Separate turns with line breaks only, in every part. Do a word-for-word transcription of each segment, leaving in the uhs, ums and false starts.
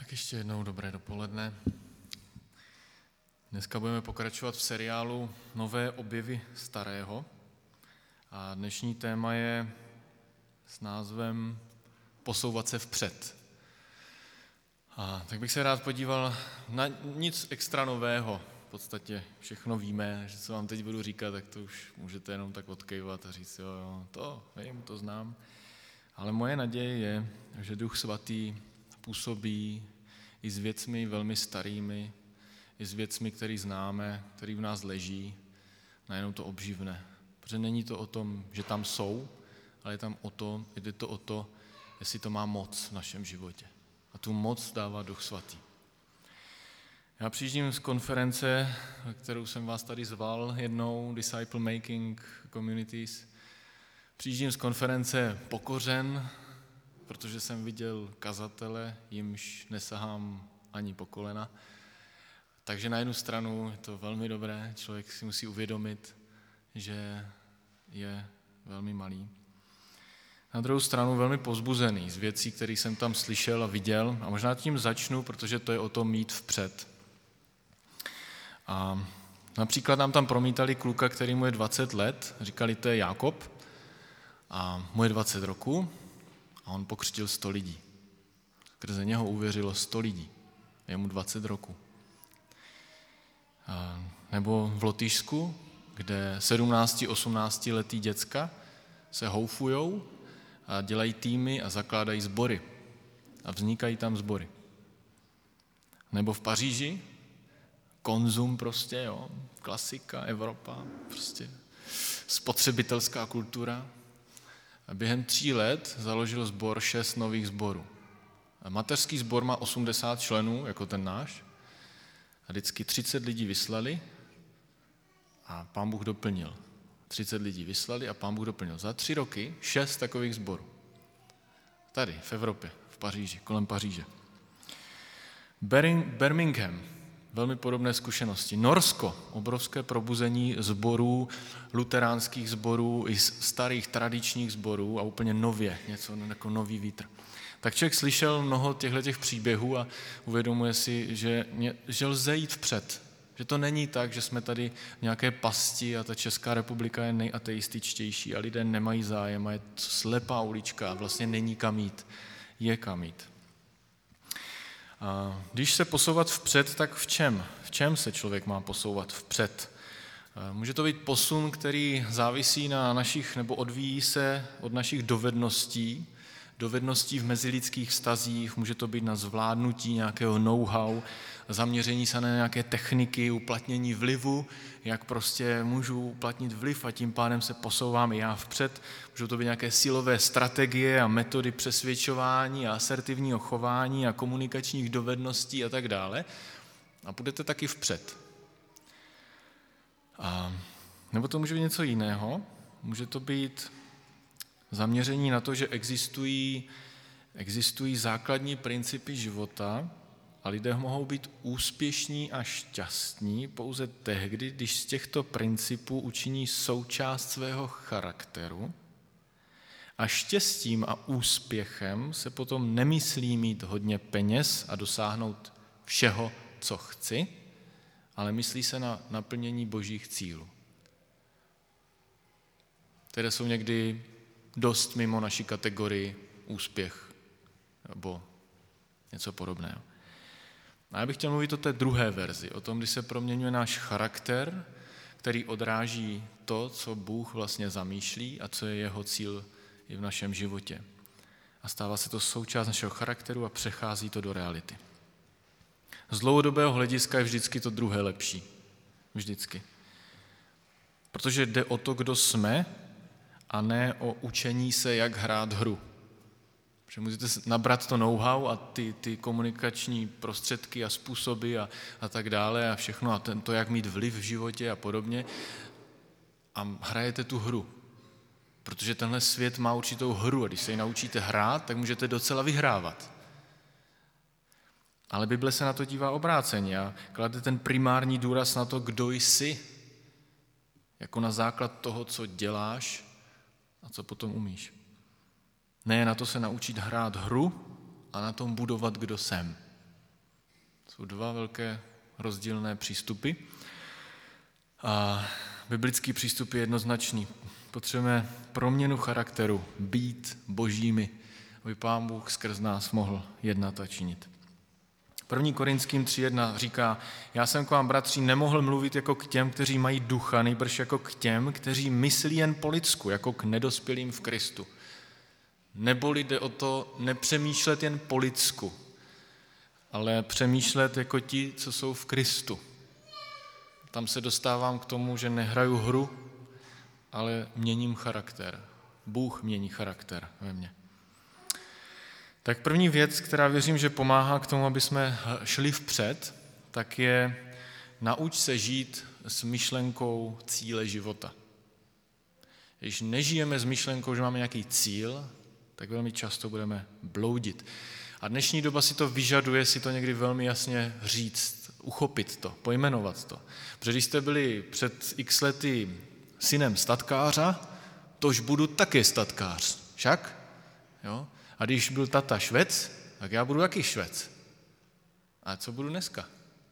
Tak ještě jednou dobré dopoledne. Dneska budeme pokračovat v seriálu Nové objevy starého a dnešní téma je s názvem Posouvat se vpřed. A tak bych se rád podíval na nic extra nového. V podstatě všechno víme, že co vám teď budu říkat, tak to už můžete jenom tak odkejvat a říct, jo, jo, to vím, to znám. Ale moje naděje je, že Duch Svatý působí i s věcmi velmi starými, i s věcmi, které známe, které v nás leží, najednou to obživne. Protože není to o tom, že tam jsou, ale je tam o to, jde to o to, jestli to má moc v našem životě. A tu moc dává Duch Svatý. Já přijíždím z konference, kterou jsem vás tady zval jednou, Disciple Making Communities. Přijíždím z konference pokořen, protože jsem viděl kazatele, jimž nesahám ani po kolena. Takže na jednu stranu je to velmi dobré, člověk si musí uvědomit, že je velmi malý. Na druhou stranu velmi povzbuzený z věcí, které jsem tam slyšel a viděl. A možná tím začnu, protože to je o tom mít vpřed. A například nám tam promítali kluka, který mu je dvacet let, říkali, to je Jákob, a mu je dvacet roku a on pokřtil sto lidí. Skrze něho uvěřilo sto lidí. Je mu dvacet roku. A nebo v Lotyšsku, kde sedmnácti osmnácti letý děcka se houfujou a dělají týmy a zakládají sbory. A vznikají tam sbory. Nebo v Paříži, konzum prostě, jo, klasika, Evropa, prostě spotřebitelská kultura. A během tří let založil sbor šest nových sborů. A mateřský sbor má osmdesát členů, jako ten náš. A vždycky třicet lidí vyslali a Pán Bůh doplnil. třicet lidí vyslali a Pán Bůh doplnil. Za tři roky šest takových sborů. Tady, v Evropě, v Paříži, kolem Paříže. Birmingham, velmi podobné zkušenosti. Norsko, obrovské probuzení sborů, luteránských sborů, i starých tradičních sborů a úplně nově, něco jako nový vítr. Tak člověk slyšel mnoho těchto příběhů a uvědomuje si, že, že lze jít vpřed. Že to není tak, že jsme tady v nějaké pasti a ta Česká republika je nejateističtější a lidé nemají zájem a je slepá ulička a vlastně není kam jít. Je kam jít. A když se posouvat vpřed, tak v čem? V čem se člověk má posouvat vpřed? Může to být posun, který závisí na našich, nebo odvíjí se od našich dovedností, dovedností v mezilidských vztazích, může to být na zvládnutí nějakého know-how, zaměření se na nějaké techniky, uplatnění vlivu, jak prostě můžu uplatnit vliv a tím pádem se posouvám i já vpřed. Můžou to být nějaké silové strategie a metody přesvědčování a asertivního chování a komunikačních dovedností a tak dále. A půjdete taky vpřed. A, nebo to může být něco jiného. Může to být zaměření na to, že existují, existují základní principy života a lidé mohou být úspěšní a šťastní pouze tehdy, když z těchto principů učiní součást svého charakteru a štěstím a úspěchem se potom nemyslí mít hodně peněz a dosáhnout všeho, co chci, ale myslí se na naplnění božích cílů, které jsou někdy dost mimo naší kategorii úspěch nebo něco podobného. A já bych chtěl mluvit o té druhé verzi, o tom, kdy se proměňuje náš charakter, který odráží to, co Bůh vlastně zamýšlí a co je jeho cíl i v našem životě. A stává se to součást našeho charakteru a přechází to do reality. Z dlouhodobého hlediska je vždycky to druhé lepší. Vždycky. Protože jde o to, kdo jsme, a ne o učení se, jak hrát hru. Protože můžete nabrat to know-how a ty, ty komunikační prostředky a způsoby a, a tak dále a všechno a ten, to, jak mít vliv v životě a podobně a hrajete tu hru. Protože tenhle svět má určitou hru a když se ji naučíte hrát, tak můžete docela vyhrávat. Ale Bible se na to dívá obráceně a klade ten primární důraz na to, kdo jsi, jako na základ toho, co děláš a co potom umíš. Ne na to se naučit hrát hru a na tom budovat, kdo jsem. Jsou dva velké rozdílné přístupy. A biblický přístup je jednoznačný. Potřebujeme proměnu charakteru, být božími, aby Pán Bůh skrz nás mohl jednat a činit. první Korinským tři jedna říká, já jsem k vám, bratři, nemohl mluvit jako k těm, kteří mají ducha, nýbrž jako k těm, kteří myslí jen po lidsku, jako k nedospělým v Kristu. Neboli jde o to nepřemýšlet jen po lidsku, ale přemýšlet jako ti, co jsou v Kristu. Tam se dostávám k tomu, že nehraju hru, ale měním charakter. Bůh mění charakter ve mně. Tak první věc, která věřím, že pomáhá k tomu, aby jsme šli vpřed, tak je nauč se žít s myšlenkou cíle života. Když nežijeme s myšlenkou, že máme nějaký cíl, tak velmi často budeme bloudit. A dnešní doba si to vyžaduje, si to někdy velmi jasně říct, uchopit to, pojmenovat to. Protože když jste byli před x lety synem statkáře, tož budu taky statkář, však? Jo? A když byl tata Švec, tak já budu taky Švec. A co budu dneska?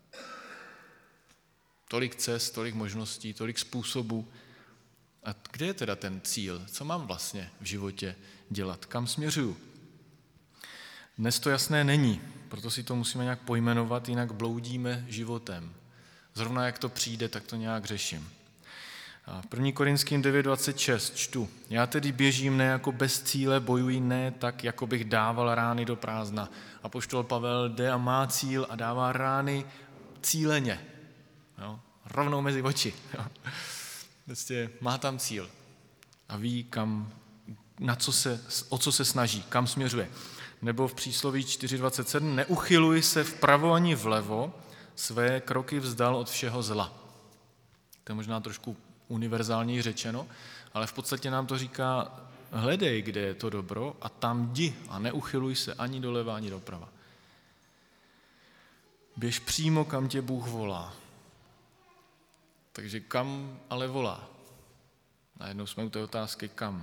Tolik cest, tolik možností, tolik způsobů. A kde je teda ten cíl? Co mám vlastně v životě dělat? Kam směřuju? Dnes to jasné není, proto si to musíme nějak pojmenovat, jinak bloudíme životem. Zrovna jak to přijde, tak to nějak řeším. A v první Korinským devět dvacet šest čtu. Já tedy běžím ne jako bez cíle, bojuji ne tak, jako bych dával rány do prázdna. Apoštol Pavel jde a má cíl a dává rány cíleně. Jo? Rovnou mezi oči. Jo? Prostě má tam cíl a ví, kam, na co se, o co se snaží, kam směřuje. Nebo v přísloví čtyři dvacet sedm neuchyluj se vpravo ani vlevo, své kroky vzdal od všeho zla. To je možná trošku univerzálněji řečeno, ale v podstatě nám to říká, hledej, kde je to dobro a tam jdi a neuchyluj se ani doleva, ani doprava. Běž přímo, kam tě Bůh volá. Takže kam ale volá? Najednou jsme u té otázky kam.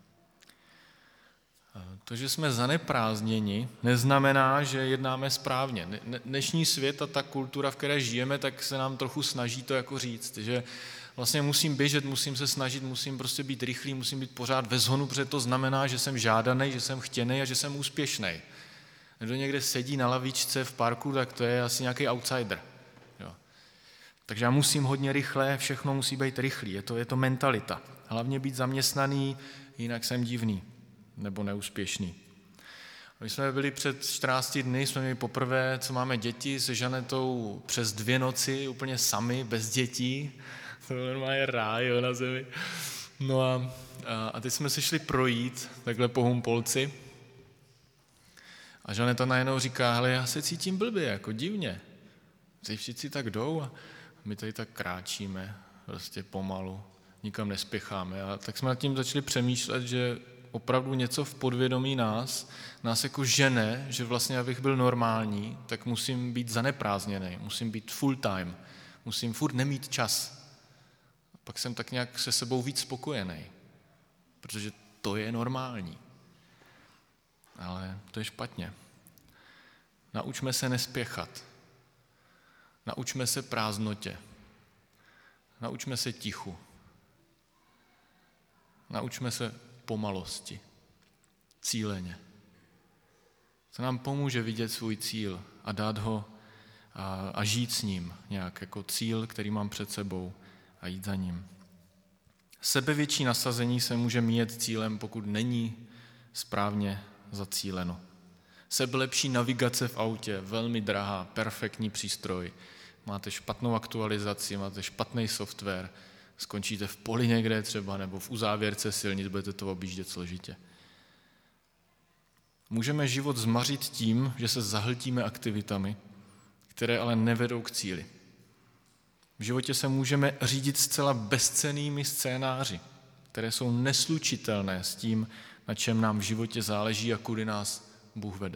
To, že jsme zaneprázdněni, neznamená, že jednáme správně. Dnešní svět a ta kultura, v které žijeme, tak se nám trochu snaží to jako říct, že vlastně musím běžet, musím se snažit, musím prostě být rychlý, musím být pořád ve zhonu, protože to znamená, že jsem žádaný, že jsem chtěný a že jsem úspěšný. Kdo někde sedí na lavičce v parku, tak to je asi nějaký outsider. Jo. Takže já musím hodně rychle, všechno musí být rychlý, je to, je to mentalita. Hlavně být zaměstnaný, jinak jsem divný nebo neúspěšný. My jsme byli před čtrnácti dny, jsme měli poprvé, co máme děti, se Žanetou přes dvě noci, úplně sami, bez dětí. To je normálně ráj, jo, na zemi. No a, a, a teď jsme se šli projít, takhle po Humpolci. A Žaneta najednou říká, hele, já se cítím blbě, jako divně. Teď všichni tak jdou a my tady tak kráčíme, prostě pomalu, nikam nespěcháme. A tak jsme nad tím začali přemýšlet, že opravdu něco v podvědomí nás, nás jako žene, že vlastně, abych byl normální, tak musím být zaneprázdněný, musím být full time, musím furt nemít čas. Pak jsem tak nějak se sebou víc spokojený, protože to je normální. Ale to je špatně. Naučme se nespěchat. Naučme se prázdnotě. Naučme se tichu. Naučme se pomalosti, cíleně. To nám pomůže vidět svůj cíl a dát ho a, a žít s ním nějak jako cíl, který mám před sebou a jít za ním. Sebevětší nasazení se může míjet cílem, pokud není správně zacíleno. Sebelepší navigace v autě, velmi drahá, perfektní přístroj. Máte špatnou aktualizaci, máte špatný software, skončíte v poli někde třeba, nebo v uzávěrce silnic, budete to objíždět složitě. Můžeme život zmařit tím, že se zahltíme aktivitami, které ale nevedou k cíli. V životě se můžeme řídit zcela bezcennými scénáři, které jsou neslučitelné s tím, na čem nám v životě záleží a kudy nás Bůh vede.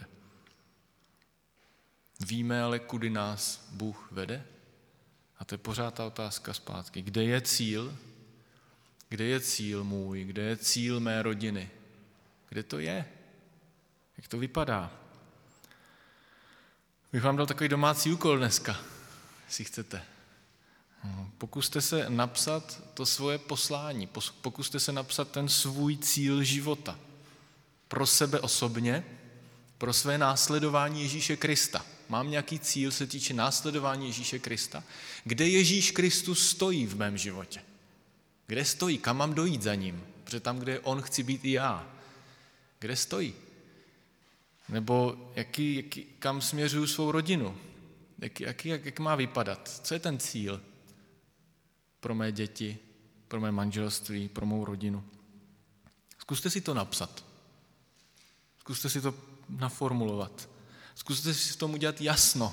Víme ale, kudy nás Bůh vede? A to je pořád ta otázka zpátky. Kde je cíl? Kde je cíl můj? Kde je cíl mé rodiny? Kde to je? Jak to vypadá? Bych vám dal takový domácí úkol dneska, jestli chcete. Pokuste se napsat to svoje poslání, pokuste se napsat ten svůj cíl života. Pro sebe osobně, pro své následování Ježíše Krista. Mám nějaký cíl, se týče následování Ježíše Krista? Kde Ježíš Kristus stojí v mém životě? Kde stojí? Kam mám dojít za ním? Protože tam, kde on, chci být i já. Kde stojí? Nebo jaký, jaký, kam směřuju svou rodinu? Jak, jak, jak, jak má vypadat? Co je ten cíl pro mé děti, pro mé manželství, pro mou rodinu? Zkuste si to napsat. Zkuste si to naformulovat. Zkuste si v tom udělat jasno.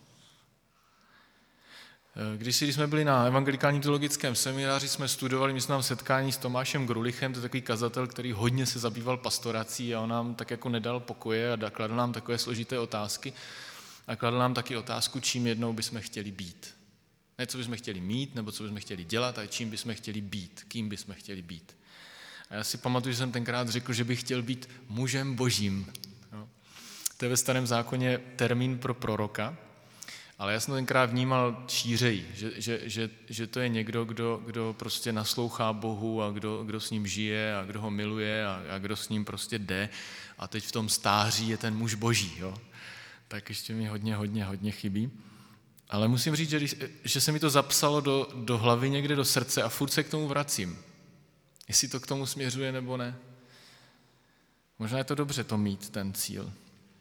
Když, si, když jsme byli na evangelikálním teologickém semináři, jsme studovali, my jsme nám setkání s Tomášem Grulichem, to je takový kazatel, který hodně se zabýval pastorací a on nám tak jako nedal pokoje a kladl nám takové složité otázky a kladl nám taky otázku, čím jednou bychom chtěli být. Ne, co bychom chtěli mít, nebo co bychom chtěli dělat, ale čím bychom chtěli být, kým bychom chtěli být. A já si pamatuju, že jsem tenkrát řekl, že bych chtěl být mužem božím. No. To je ve Starém zákoně termín pro proroka, ale já jsem to tenkrát vnímal šířeji, že, že, že, že to je někdo, kdo, kdo prostě naslouchá Bohu a kdo, kdo s ním žije a kdo ho miluje a, a kdo s ním prostě jde a teď v tom stáří je ten muž boží. Jo? Tak ještě mi hodně, hodně, hodně chybí. Ale musím říct, že, když, že se mi to zapsalo do, do hlavy někde do srdce a furt se k tomu vracím. Jestli to k tomu směřuje nebo ne. Možná je to dobře to mít, ten cíl.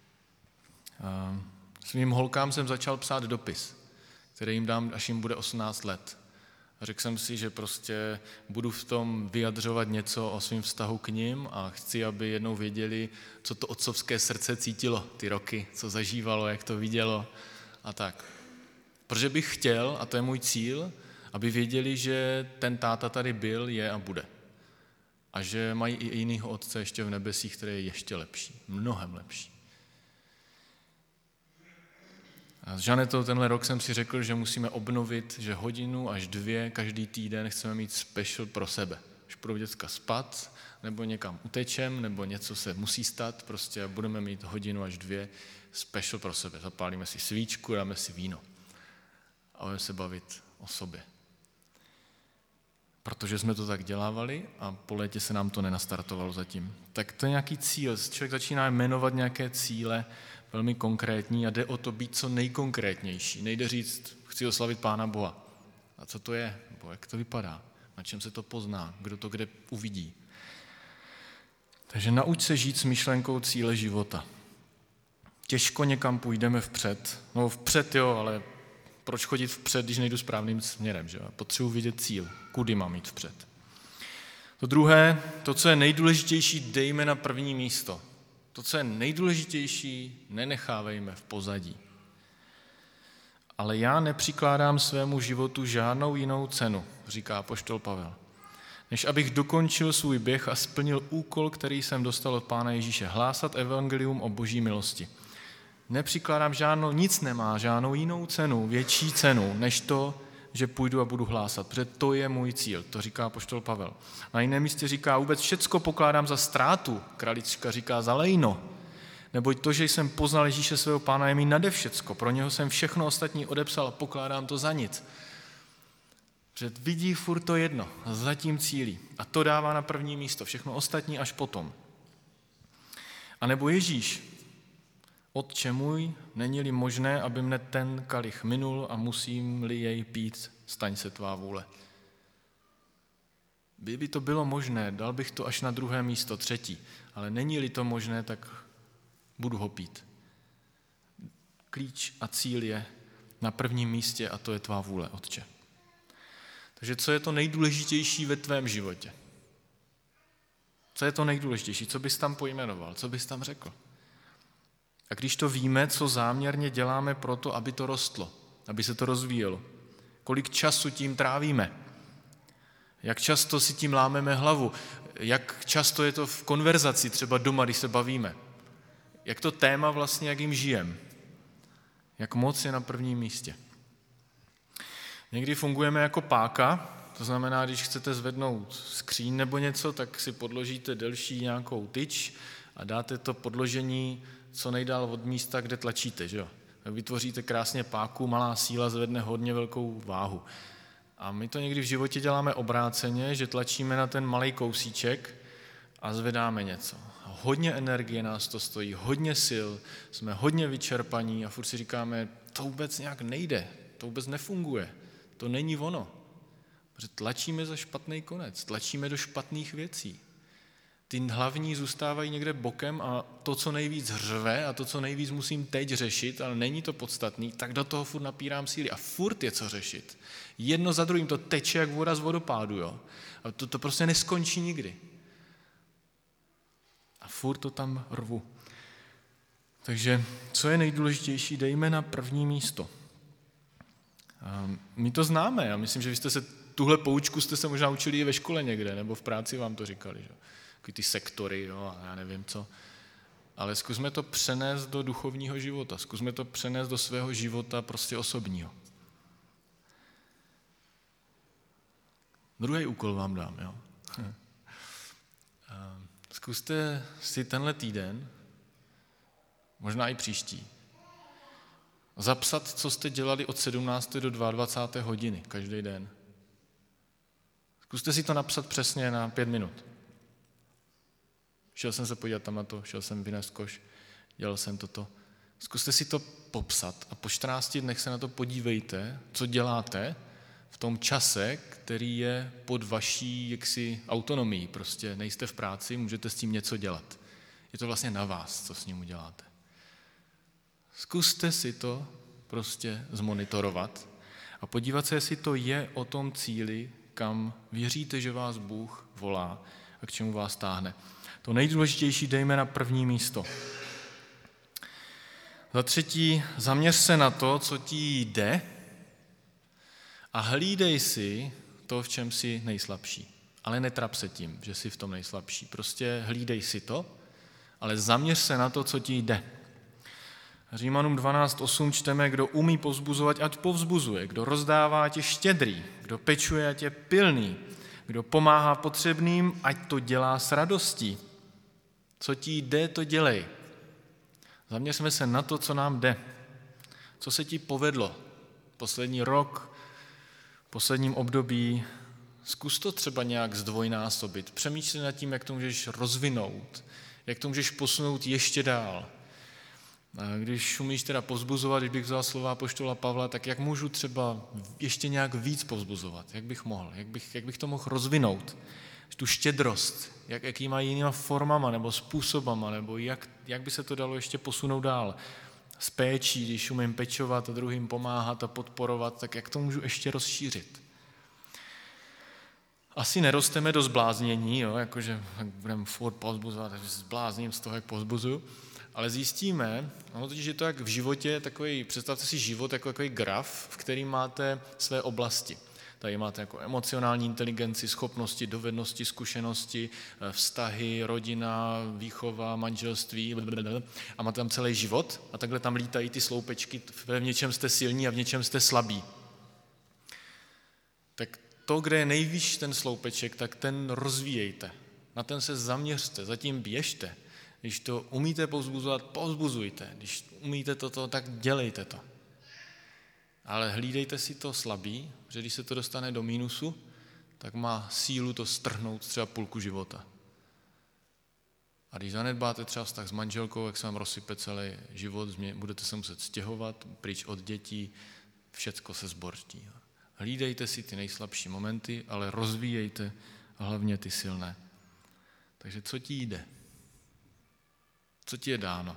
A svým holkám jsem začal psát dopis, který jim dám, až jim bude osmnáct let. A řekl jsem si, že prostě budu v tom vyjadřovat něco o svém vztahu k nim a chci, aby jednou věděli, co to otcovské srdce cítilo ty roky, co zažívalo, jak to vidělo a tak. Protože bych chtěl, a to je můj cíl, aby věděli, že ten táta tady byl, je a bude. A že mají i jinýho otce ještě v nebesích, který je ještě lepší, mnohem lepší. A s Žanetou tenhle rok jsem si řekl, že musíme obnovit, že hodinu až dvě každý týden chceme mít special pro sebe. Už budou děcka spát, nebo někam utečem, nebo něco se musí stát, prostě budeme mít hodinu až dvě special pro sebe. Zapálíme si svíčku, dáme si víno a budeme se bavit o sobě. Protože jsme to tak dělávali a po létě se nám to nenastartovalo zatím. Tak to je nějaký cíl. Člověk začíná jmenovat nějaké cíle, velmi konkrétní a jde o to být co nejkonkrétnější. Nejde říct, chci oslavit Pána Boha. A co to je? Nebo jak to vypadá? Na čem se to pozná? Kdo to kde uvidí? Takže nauč se žít s myšlenkou cíle života. Těžko někam půjdeme vpřed. No vpřed jo, ale proč chodit vpřed, když nejdu správným směrem? Že? Potřebuji vidět cíl. Kudy mám jít vpřed? To druhé, to, co je nejdůležitější, dejme na první místo. To, co je nejdůležitější, nenechávejme v pozadí. Ale já nepřikládám svému životu žádnou jinou cenu, říká apoštol Pavel, než abych dokončil svůj běh a splnil úkol, který jsem dostal od Pána Ježíše, hlásat evangelium o boží milosti. Nepřikládám žádnou, nic nemá, žádnou jinou cenu, větší cenu, než to, že půjdu a budu hlásat, protože to je můj cíl, to říká apoštol Pavel. Na jiném místě říká, vůbec všecko pokládám za ztrátu, kralička říká za lejno, neboť to, že jsem poznal Ježíše svého Pána, je mi nade všecko, pro něho jsem všechno ostatní odepsal a pokládám to za nic. Protože vidí furt to jedno, za tím cílí a to dává na první místo, všechno ostatní až potom. A nebo Ježíš, Otče můj, není-li možné, aby mne ten kalich minul a musím-li jej pít, staň se tvá vůle. Kdyby to bylo možné, dal bych to až na druhé místo, třetí, ale není-li to možné, tak budu ho pít. Klíč a cíl je na prvním místě a to je tvá vůle, Otče. Takže co je to nejdůležitější ve tvém životě? Co je to nejdůležitější? Co bys tam pojmenoval? Co bys tam řekl? A když to víme, co záměrně děláme pro to, aby to rostlo, aby se to rozvíjelo, kolik času tím trávíme, jak často si tím lámeme hlavu, jak často je to v konverzaci, třeba doma, když se bavíme, jak to téma vlastně, jak jim žijem, jak moc je na prvním místě. Někdy fungujeme jako páka, to znamená, když chcete zvednout skříň nebo něco, tak si podložíte delší nějakou tyč a dáte to podložení co nejdál od místa, kde tlačíte, že jo? Vytvoříte krásně páku, malá síla zvedne hodně velkou váhu. A my to někdy v životě děláme obráceně, že tlačíme na ten malý kousíček a zvedáme něco. A hodně energie nás to stojí, hodně sil, jsme hodně vyčerpaní a furt si říkáme, to vůbec nějak nejde, to vůbec nefunguje, to není ono. Protože tlačíme za špatný konec, tlačíme do špatných věcí. Ty hlavní zůstávají někde bokem a to, co nejvíc hřve a to, co nejvíc musím teď řešit, ale není to podstatný, tak do toho furt napírám síly a furt je co řešit. Jedno za druhým to teče jak voda z vodopádu, jo. A to, to prostě neskončí nikdy. A furt to tam rvu. Takže co je nejdůležitější, dejme na první místo. A my to známe, já myslím, že vy jste se, tuhle poučku jste se možná učili i ve škole někde, nebo v práci vám to říkali, že? Takový ty sektory, jo, a já nevím co. Ale zkusme to přenést do duchovního života, zkusme to přenést do svého života prostě osobního. Druhý úkol vám dám, jo. Zkuste si tenhle týden, možná i příští, zapsat, co jste dělali od sedmnácté do dvacáté druhé hodiny každý den. Zkuste si to napsat přesně na pět minut. Šel jsem se podívat tam na to, šel jsem vynést koš, dělal jsem toto. Zkuste si to popsat a po čtrnácti dnech se na to podívejte, co děláte v tom čase, který je pod vaší jaksi autonomií. Prostě nejste v práci, můžete s tím něco dělat. Je to vlastně na vás, co s ním uděláte. Zkuste si to prostě zmonitorovat a podívat se, jestli to je o tom cíli, kam věříte, že vás Bůh volá a k čemu vás táhne. To nejdůležitější dejme na první místo. Za třetí, zaměř se na to, co ti jde a hlídej si to, v čem jsi nejslabší. Ale netrap se tím, že jsi v tom nejslabší. Prostě hlídej si to, ale zaměř se na to, co ti jde. Římanům dvanáct osm čteme, kdo umí povzbuzovat, ať povzbuzuje, kdo rozdává, ať je štědrý, kdo pečuje, ať je pilný, kdo pomáhá potřebným, ať to dělá s radostí. Co ti jde, to dělej. Zaměřme se na to, co nám jde. Co se ti povedlo poslední rok, posledním období. Zkus to třeba nějak zdvojnásobit. Přemýšlej nad tím, jak to můžeš rozvinout, jak to můžeš posunout ještě dál. A když umíš teda povzbuzovat, když bych vzal slova apoštola Pavla, tak jak můžu třeba ještě nějak víc povzbuzovat? Jak bych mohl? Jak bych, jak bych to mohl rozvinout? Tu štědrost, jak, jaký má jinýma formama nebo způsobama, nebo jak, jak by se to dalo ještě posunout dál. S péčí, když umím pečovat a druhým pomáhat a podporovat, tak jak to můžu ještě rozšířit? Asi nerosteme do zbláznění, jo, jakože budeme furt povzbuzovat, takže se zblázním z toho, jak povzbuzuju, ale zjistíme, no, totiž je to jak v životě, takový, představte si život jako takový graf, v kterým máte své oblasti. Tady máte jako emocionální inteligenci, schopnosti, dovednosti, zkušenosti, vztahy, rodina, výchova, manželství a máte tam celý život a takhle tam lítají ty sloupečky, v něčem jste silní a v něčem jste slabí. Tak to, kde je nejvíc ten sloupeček, tak ten rozvíjejte. Na ten se zaměřte, zatím běžte. Když to umíte povzbuzovat, povzbuzujte. Když umíte toto, tak dělejte to. Ale hlídejte si to slabý, že když se to dostane do mínusu, tak má sílu to strhnout třeba půlku života. A když zanedbáte třeba vztah s manželkou, jak se vám rozsype celý život, budete se muset stěhovat, pryč od dětí, všecko se zbortí. Hlídejte si ty nejslabší momenty, ale rozvíjejte hlavně ty silné. Takže co ti jde? Co ti je dáno?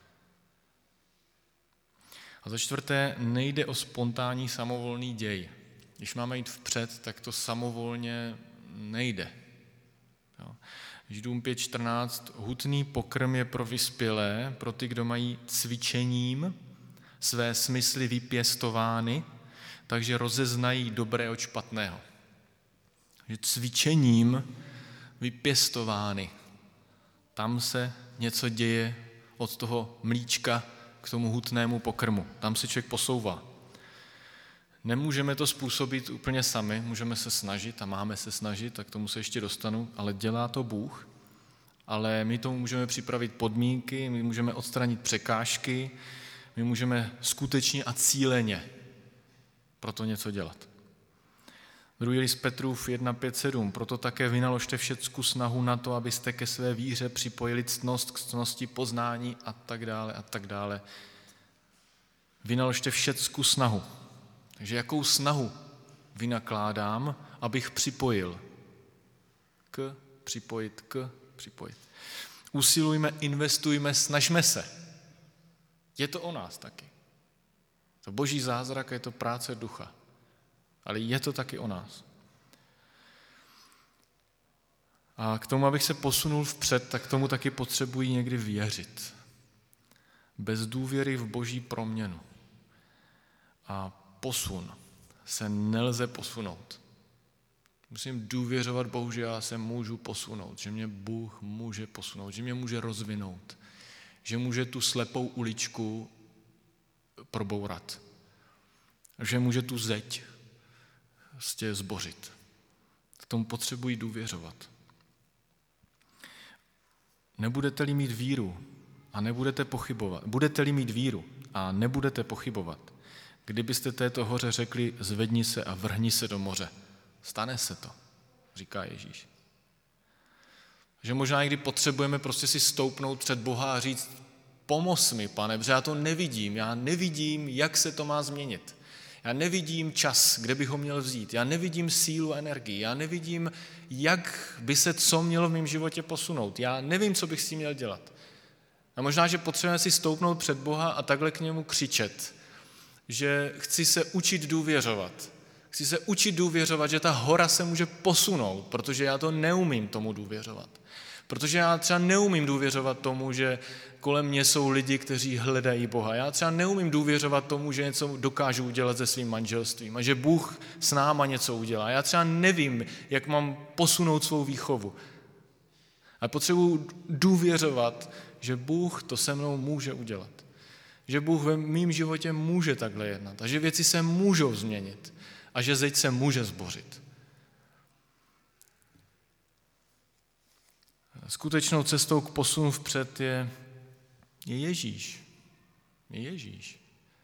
A za čtvrté, nejde o spontánní samovolný děj. Když máme jít vpřed, tak to samovolně nejde. Jo. Židům pět čtrnáct, hutný pokrm je pro vyspělé, pro ty, kdo mají cvičením své smysly vypěstovány, takže rozeznají dobré od špatného. Že cvičením vypěstovány. Tam se něco děje od toho mlíčka k tomu hutnému pokrmu. Tam se člověk posouvá. Nemůžeme to způsobit úplně sami, můžeme se snažit a máme se snažit, tak k tomu se ještě dostanu, ale dělá to Bůh. Ale my tomu můžeme připravit podmínky, my můžeme odstranit překážky, my můžeme skutečně a cíleně pro to něco dělat. Druhý list Petrův jedna pět sedm. Proto také vynaložte všecku snahu na to, abyste ke své víře připojili ctnost k ctnosti poznání a tak dále a tak dále. Vynaložte všecku snahu. Takže jakou snahu vynakládám, abych připojil? K, připojit, k, připojit. Usilujme, investujme, snažme se. Je to o nás taky. To boží zázrak, je to práce ducha. Ale je to taky o nás. A k tomu, abych se posunul vpřed, tak tomu taky potřebuji někdy věřit. Bez důvěry v boží proměnu a posun se nelze posunout. Musím důvěřovat Bohu, že já se můžu posunout, že mě Bůh může posunout, že mě může rozvinout, že může tu slepou uličku probourat, že může tu zeď prostě zbořit. K tomu potřebuji důvěřovat. Nebudete-li mít víru a nebudete pochybovat, budete-li mít víru a nebudete pochybovat, kdybyste této hoře řekli, zvedni se a vrhni se do moře, stane se to, říká Ježíš. Že možná někdy potřebujeme prostě si stoupnout před Boha a říct, pomoz mi, Pane, protože já to nevidím, já nevidím, jak se to má změnit. Já nevidím čas, kde bych ho měl vzít. Já nevidím sílu a energii. Já nevidím, jak by se co mělo v mém životě posunout. Já nevím, co bych s tím měl dělat. A možná, že potřebujeme si stoupnout před Boha a takhle k němu křičet, že chci se učit důvěřovat. Chci se učit důvěřovat, že ta hora se může posunout, protože já to neumím tomu důvěřovat. Protože já třeba neumím důvěřovat tomu, že kolem mě jsou lidi, kteří hledají Boha. Já třeba neumím důvěřovat tomu, že něco dokážu udělat se svým manželstvím a že Bůh s náma něco udělá. Já třeba nevím, jak mám posunout svou výchovu. A potřebuji důvěřovat, že Bůh to se mnou může udělat. Že Bůh ve mém životě může takhle jednat a že věci se můžou změnit a že zeď se může zbořit. Skutečnou cestou k posunu vpřed je, je Ježíš. Je Ježíš.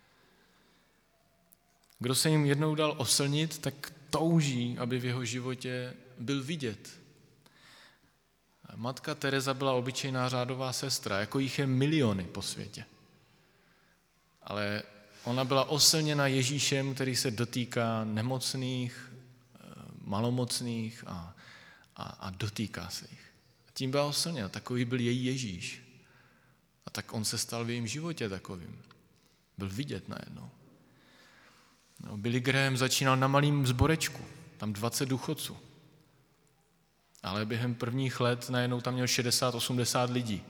Kdo se jim jednou dal oslnit, tak touží, aby v jeho životě byl vidět. Matka Teresa byla obyčejná řádová sestra, jako jich je miliony po světě. Ale ona byla oslněna Ježíšem, který se dotýká nemocných, malomocných a, a, a dotýká se jich. Tím byla oslněna, takový byl její Ježíš. A tak on se stal v jejím životě takovým. Byl vidět najednou. No, Billy Graham začínal na malým zborečku, tam dvacet důchodců. Ale během prvních let najednou tam měl šedesát osmdesát lidí.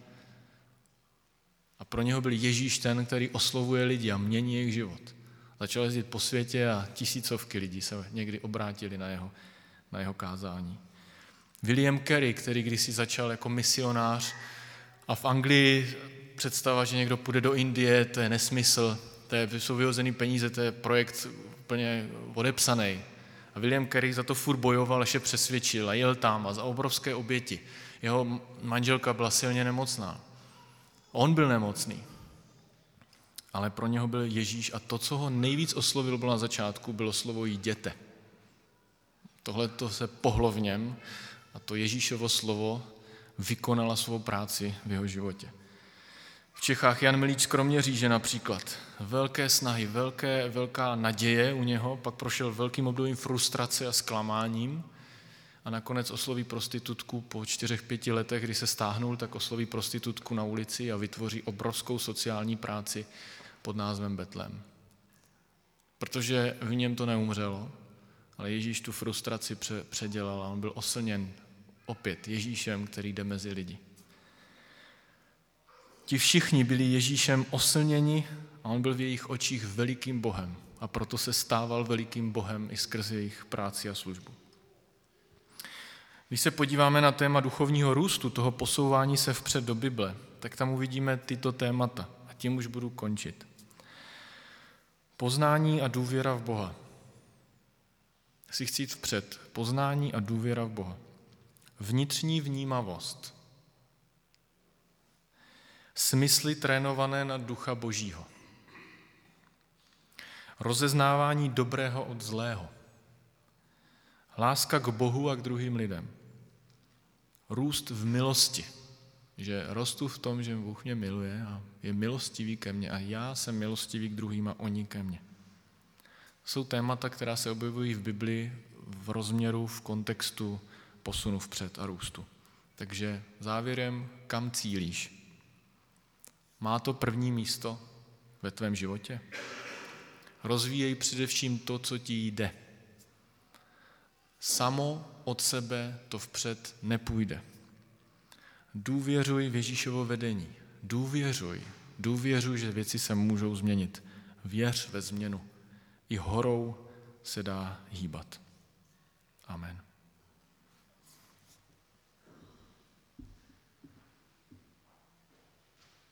A pro něho byl Ježíš ten, který oslovuje lidi a mění jejich život. Začal jezdit po světě a tisícovky lidí se někdy obrátili na jeho, na jeho kázání. William Carey, který kdysi začal jako misionář a v Anglii představa, že někdo půjde do Indie, to je nesmysl, to je, jsou vyhozený peníze, to je projekt úplně odepsaný. A William Carey za to furt bojoval, až je přesvědčil a jel tam a za obrovské oběti. Jeho manželka byla silně nemocná. On byl nemocný, ale pro něho byl Ježíš a to, co ho nejvíc oslovilo bylo na začátku, bylo slovo jděte. Tohle to se pohlo v něm a to Ježíšovo slovo vykonala svou práci v jeho životě. V Čechách Jan Milíč z Kroměříže například. Velké snahy, velké, velká naděje u něho, pak prošel velkým obdobím frustrace a zklamáním a nakonec osloví prostitutku po čtyřech, pěti letech, kdy se stáhnul, tak osloví prostitutku na ulici a vytvoří obrovskou sociální práci pod názvem Betlém. Protože v něm to neumřelo, ale Ježíš tu frustraci předělal a on byl oslněn opět Ježíšem, který jde mezi lidi. Ti všichni byli Ježíšem oslněni a on byl v jejich očích velikým Bohem a proto se stával velikým Bohem i skrze jejich práci a službu. Když se podíváme na téma duchovního růstu, toho posouvání se vpřed do Bible, tak tam uvidíme tyto témata a tím už budu končit. Poznání a důvěra v Boha. Si chci jít vpřed. Poznání a důvěra v Boha. Vnitřní vnímavost. Smysly trénované na ducha Božího. rozeznávání dobrého od zlého, láska k Bohu a k druhým lidem, růst v milosti, že rostu v tom, že Bůh mě miluje a je milostivý ke mně a já jsem milostivý k druhým a oni ke mně. Jsou témata, která se objevují v Biblii v rozměru, v kontextu posunu vpřed a růstu. Takže závěrem, kam cílíš? Má to první místo ve tvém životě? Rozvíjej především to, co ti jde. Samo od sebe to vpřed nepůjde. Důvěřuj v Ježíšovo vedení. Důvěřuj. Důvěřuj, že věci se můžou změnit. Věř ve změnu. I horou se dá hýbat. Amen.